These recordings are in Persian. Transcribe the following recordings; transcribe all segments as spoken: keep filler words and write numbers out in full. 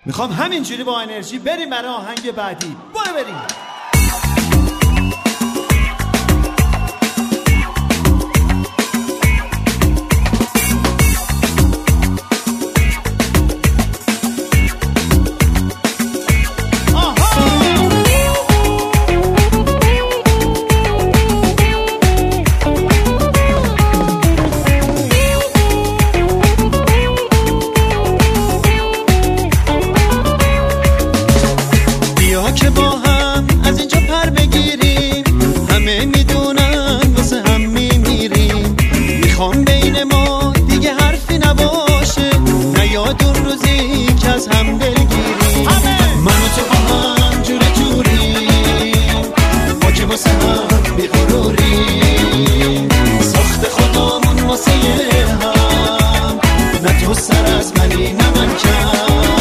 میخوام همینجوری با انرژی بریم برای آهنگ بعدی. برو بریم. که با هم از اینجا پر بگیریم، همه میدونن واسه هم میمیریم. میخوام بین ما دیگه حرفی نباشه، نیاد اون روزی که از هم دلگیریم. من و تو با هم جوره جوریم، ما که واسه هم بیغروریم. ساخت خودمون واسه هم، نه تو سر از منی نه من کم.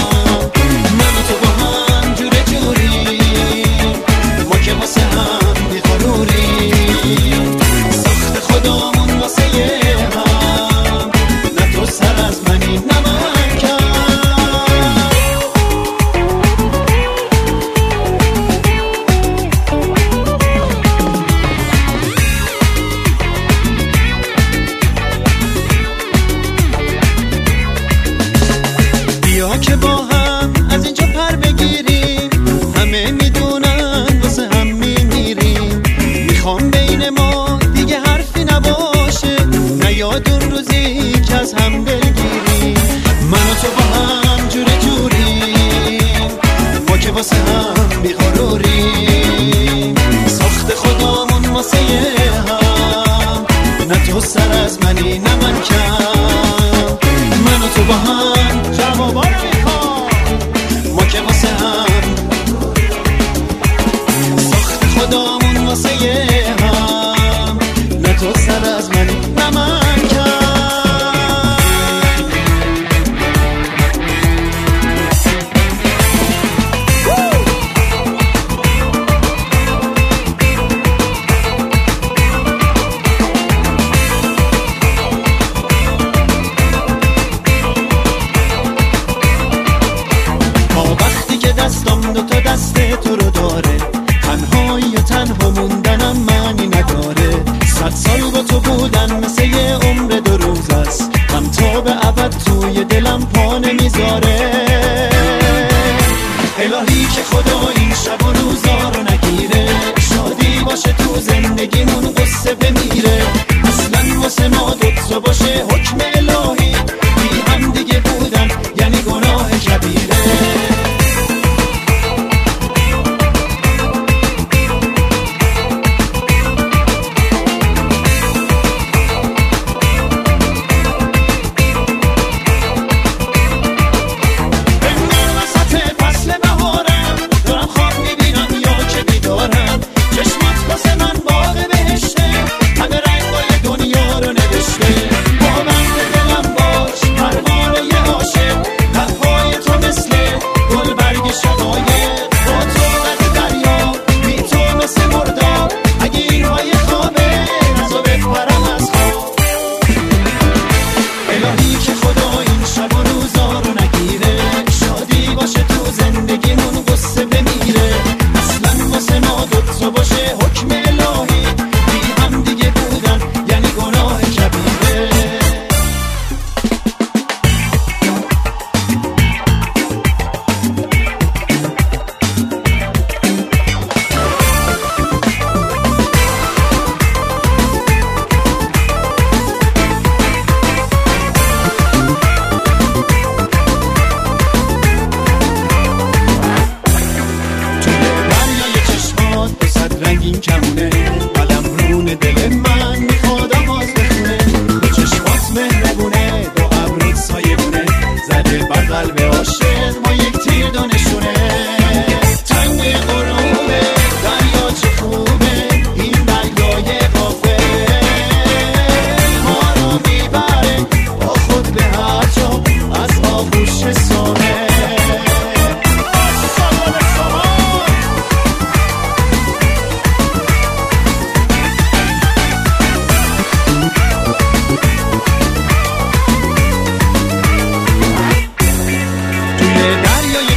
که با هم از اینجا پر بگیریم، همه میدونن واسه هم میمیریم. میخوام بین ما دیگه حرفی نباشه، نیاد اون روزی که از هم دلگیریم. من و تو با هم جوره جوریم، ما که واسه هم بیغروریم. ساخت خودمون واسه هم، نه تو سر از منی نه من کم. من و تو با هم جوابا رو میخوام، ما که واسه هم ساخت خودمون واسه هم، نه تو سر از منی نه من کم. دستم دوتا دست تو رو داره، تنهایی و تنها موندنم معنی نداره. صد سال با تو بودن مثل یه عمر دو روز است، هم تا به ابد توی دلم پا نمیذاره. الهی که خدا این شب و روزا رو نگیره، شادی باشه تو زندگیمون قصه بمیره. اصلا واسه ما دوتا باشه حکم الهی، بی هم دیگه بودن یعنی گناه کبیره. چشمات واسه من باغ بهشته، همه رنگای دنیا رو نوشته. با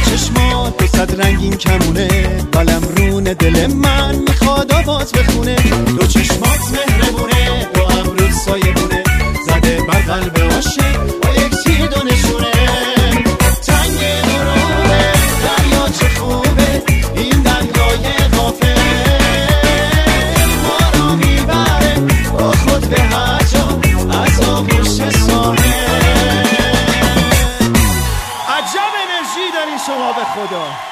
چشمات تو صد رنگین کمونه، قلم رونه دل من میخواد آواز بخونه. دو چشمات مهربونه، دو ابرود سایبونه، زده بر قلب عاشق با یک تیر دو نشونه. تنگ درونه دریا چه خوبه، این دریای غافل ما را میبره با خود به هر جا از آغوش ساحل. عجب انرژی داری شما به خدا.